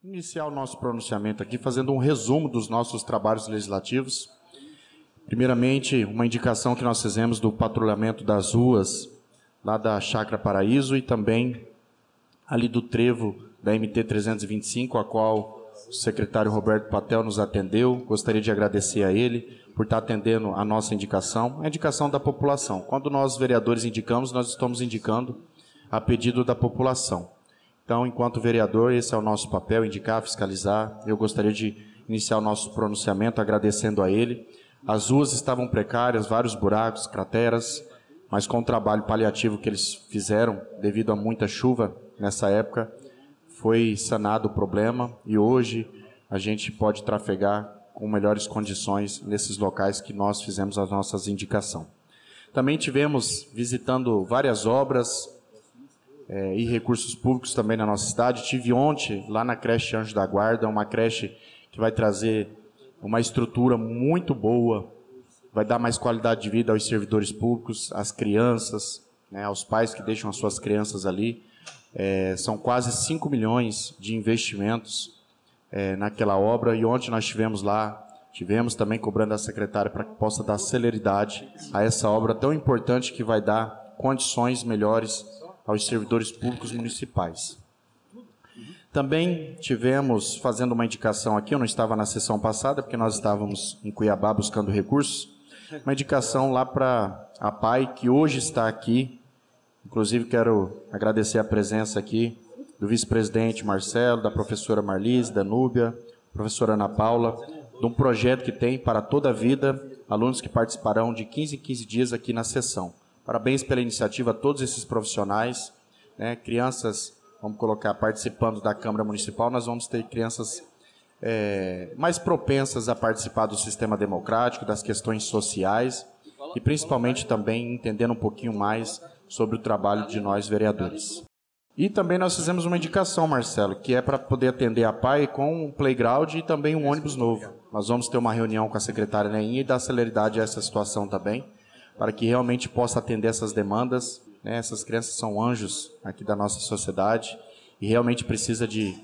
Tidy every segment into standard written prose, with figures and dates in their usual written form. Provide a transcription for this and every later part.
Iniciar o nosso pronunciamento aqui fazendo um resumo dos nossos trabalhos legislativos. Primeiramente, uma indicação que nós fizemos do patrulhamento das ruas lá da Chácara Paraíso e também ali do trevo da MT-325, a qual o secretário Roberto Patel nos atendeu. Gostaria de agradecer a ele por estar atendendo a nossa indicação, a indicação da população. Quando nós, vereadores, indicamos, nós estamos indicando a pedido da população. Então, enquanto vereador, esse é o nosso papel, indicar, fiscalizar. Eu gostaria de iniciar o nosso pronunciamento agradecendo a ele. As ruas estavam precárias, vários buracos, crateras, mas com o trabalho paliativo que eles fizeram, devido a muita chuva nessa época, foi sanado o problema e hoje a gente pode trafegar com melhores condições nesses locais que nós fizemos a nossa indicação. Também tivemos visitando várias obras e recursos públicos também na nossa cidade. Tive ontem lá na creche Anjo da Guarda, uma creche que vai trazer uma estrutura muito boa, vai dar mais qualidade de vida aos servidores públicos, às crianças, né, aos pais que deixam as suas crianças ali. São quase 5 milhões de investimentos naquela obra, e ontem nós tivemos também cobrando a secretária para que possa dar celeridade a essa obra tão importante que vai dar condições melhores aos servidores públicos municipais. Também tivemos, fazendo uma indicação aqui, eu não estava na sessão passada, porque nós estávamos em Cuiabá buscando recursos, uma indicação lá para a PAI, que hoje está aqui. Inclusive, quero agradecer a presença aqui do vice-presidente Marcelo, da professora Marlise, da Núbia, professora Ana Paula, de um projeto que tem para toda a vida, alunos que participarão de 15 em 15 dias aqui na sessão. Parabéns pela iniciativa a todos esses profissionais, né? Crianças, vamos colocar, participando da Câmara Municipal, nós vamos ter crianças mais propensas a participar do sistema democrático, das questões sociais e principalmente também entendendo um pouquinho mais sobre o trabalho de nós vereadores. E também nós fizemos uma indicação, Marcelo, que é para poder atender a PAI com um playground e também um ônibus novo. Nós vamos ter uma reunião com a secretária Neinha e dar celeridade a essa situação também, para que realmente possa atender essas demandas, né? Essas crianças são anjos aqui da nossa sociedade e realmente precisa de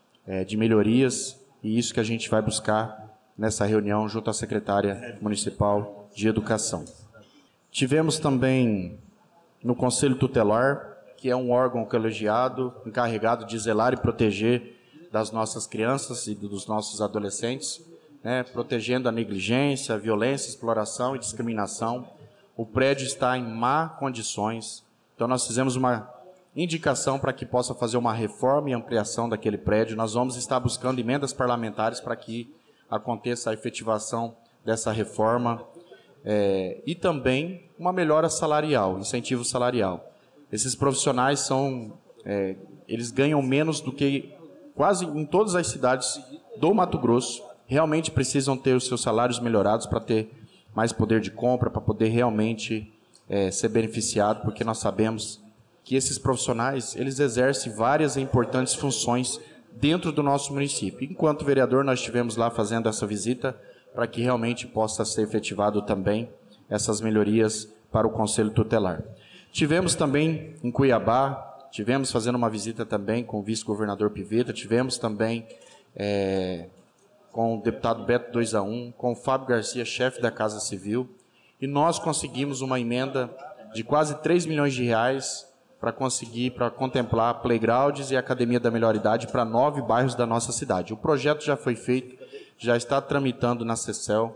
melhorias, e isso que a gente vai buscar nessa reunião junto à secretária municipal de Educação. Tivemos também no Conselho Tutelar, que é um órgão colegiado encarregado de zelar e proteger das nossas crianças e dos nossos adolescentes, né? Protegendo a negligência, a violência, a exploração e discriminação. O prédio está em má condições, então nós fizemos uma indicação para que possa fazer uma reforma e ampliação daquele prédio. Nós vamos estar buscando emendas parlamentares para que aconteça a efetivação dessa reforma e também uma melhora salarial, incentivo salarial. Esses profissionais eles ganham menos do que quase em todas as cidades do Mato Grosso, realmente precisam ter os seus salários melhorados para ter mais poder de compra, para poder realmente ser beneficiado, porque nós sabemos que esses profissionais, eles exercem várias e importantes funções dentro do nosso município. Enquanto vereador, nós estivemos lá fazendo essa visita para que realmente possa ser efetivado também essas melhorias para o Conselho Tutelar. Tivemos também em Cuiabá, tivemos fazendo uma visita também com o vice-governador Pivetta, tivemos também com o deputado Beto 2A1, com o Fábio Garcia, chefe da Casa Civil, e nós conseguimos uma emenda de quase 3 milhões de reais para contemplar playgrounds e Academia da Melhor Idade para 9 bairros da nossa cidade. O projeto já foi feito, já está tramitando na CECEL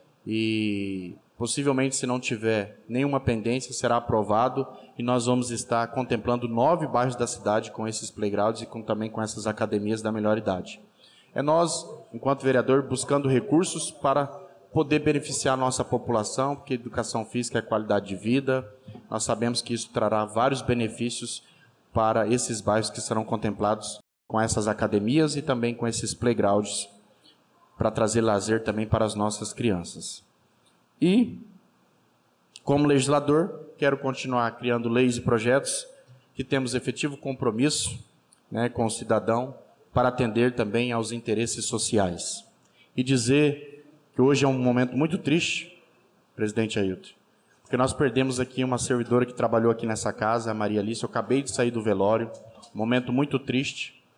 e possivelmente, se não tiver nenhuma pendência, será aprovado e nós vamos estar contemplando 9 bairros da cidade com esses playgrounds e também com essas academias da melhor idade. Nós, enquanto vereador, buscando recursos para poder beneficiar a nossa população, porque educação física é qualidade de vida. Nós sabemos que isso trará vários benefícios para esses bairros que serão contemplados com essas academias e também com esses playgrounds para trazer lazer também para as nossas crianças. E, como legislador, quero continuar criando leis e projetos que temos efetivo compromisso, né, com o cidadão para atender também aos interesses sociais. E dizer que hoje é um momento muito triste, presidente Ailton, porque nós perdemos aqui uma servidora que trabalhou aqui nessa casa, a Maria Alice. Eu acabei de sair do velório, um momento muito triste,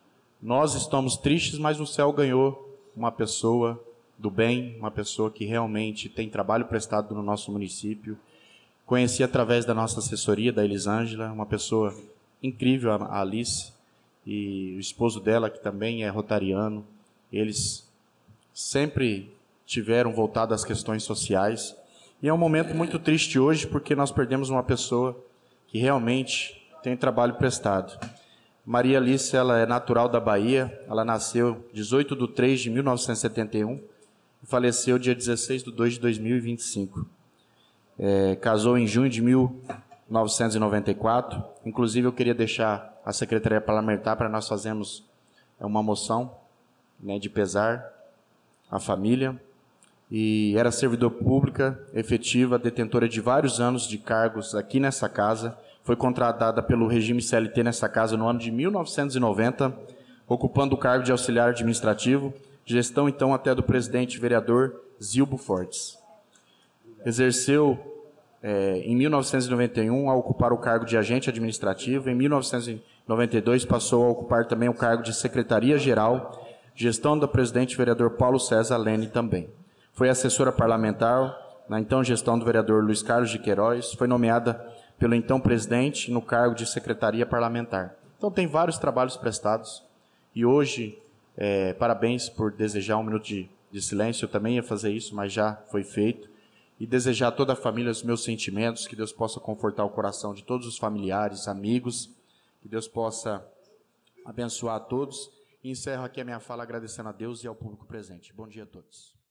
Nós estamos tristes, mas o céu ganhou uma pessoa do bem, uma pessoa que realmente tem trabalho prestado no nosso município. Conheci através da nossa assessoria, da Elisângela, uma pessoa incrível, a Alice, e o esposo dela, que também é rotariano. Eles sempre tiveram voltado às questões sociais. E é um momento muito triste hoje, porque nós perdemos uma pessoa que realmente tem trabalho prestado. Maria Alice, ela é natural da Bahia, ela nasceu 18 de 3 de 1971 e faleceu dia 16 de 2 de 2025. Casou em junho de 1994. Inclusive, eu queria deixar a Secretaria Parlamentar para nós fazermos uma moção, né, de pesar à família. E era servidora pública, efetiva, detentora de vários anos de cargos aqui nessa casa. Foi contratada pelo regime CLT nessa casa no ano de 1990, ocupando o cargo de auxiliar administrativo, gestão então até do presidente vereador Zilbo Fortes. Exerceu em 1991 a ocupar o cargo de agente administrativo. Em 1992 passou a ocupar também o cargo de secretaria-geral, gestão do presidente vereador Paulo César Lene também. Foi assessora parlamentar na então gestão do vereador Luiz Carlos de Queiroz, foi nomeada pelo então presidente no cargo de secretaria parlamentar. Então tem vários trabalhos prestados. E hoje, parabéns por desejar um minuto de silêncio. Eu também ia fazer isso, mas já foi feito. E desejar a toda a família os meus sentimentos, que Deus possa confortar o coração de todos os familiares, amigos, que Deus possa abençoar a todos. E encerro aqui a minha fala agradecendo a Deus e ao público presente. Bom dia a todos.